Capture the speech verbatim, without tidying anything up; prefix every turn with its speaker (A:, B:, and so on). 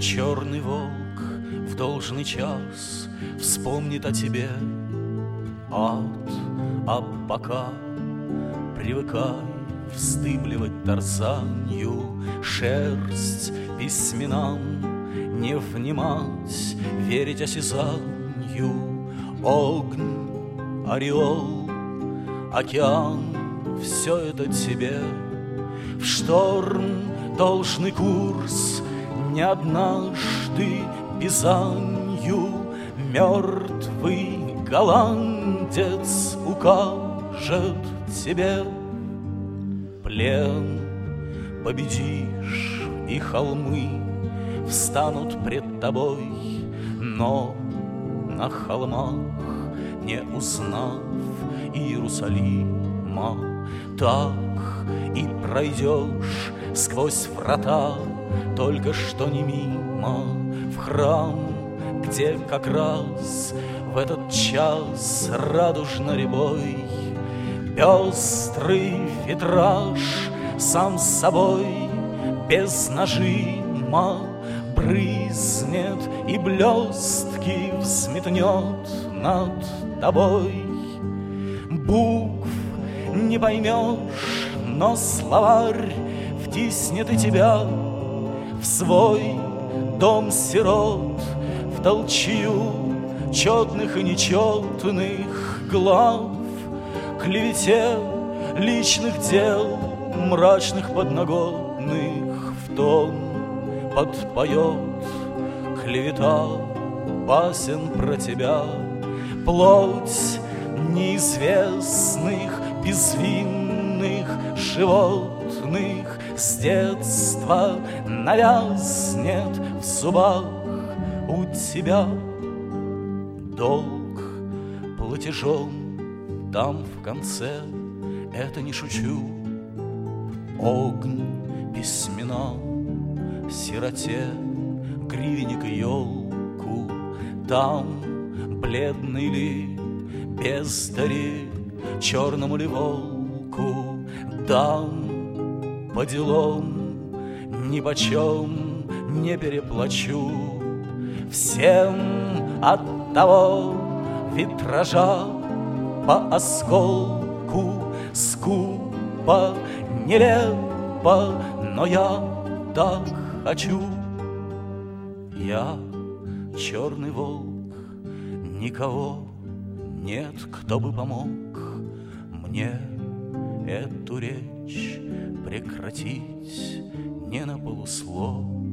A: Черный волк в должный час вспомнит о тебе. Ад, а пока привыкай вздыбливать тарзанью шерсть письменам, не внимать, верить осязанью. Огонь, ореол, океан — все это тебе. В шторм должный курс не однажды бизанью мертвый голландец укажет тебе. Плен победишь, и холмы встанут пред тобой, но на холмах не узнав Иерусалима, так и пройдешь сквозь врата, только что не мимо, в храм, где как раз в этот час радужно-рябой пестрый витраж сам с собой без нажима брызнет и блестки взметнет над тобой. Букв не поймешь, но словарь втиснет и тебя в свой дом сирот, в толчью четных и нечетных глав, клевете личных дел, мрачных подноготных, в тон подпоет клевета басен про тебя. Плоть неизвестных безвинных животных с детства навязнет в зубах у тебя. Долг платежом там в конце, это не шучу. Огонь письмена сироте, гривенник и елку. Там бледный ли бездари черному ли волку дам по делам, нипочем не переплачу. Всем от того витража по осколку скупо, нелепо, но я так хочу. Я черный волк, никого нет, кто бы помог мне эту речь прекратить не на полуслов,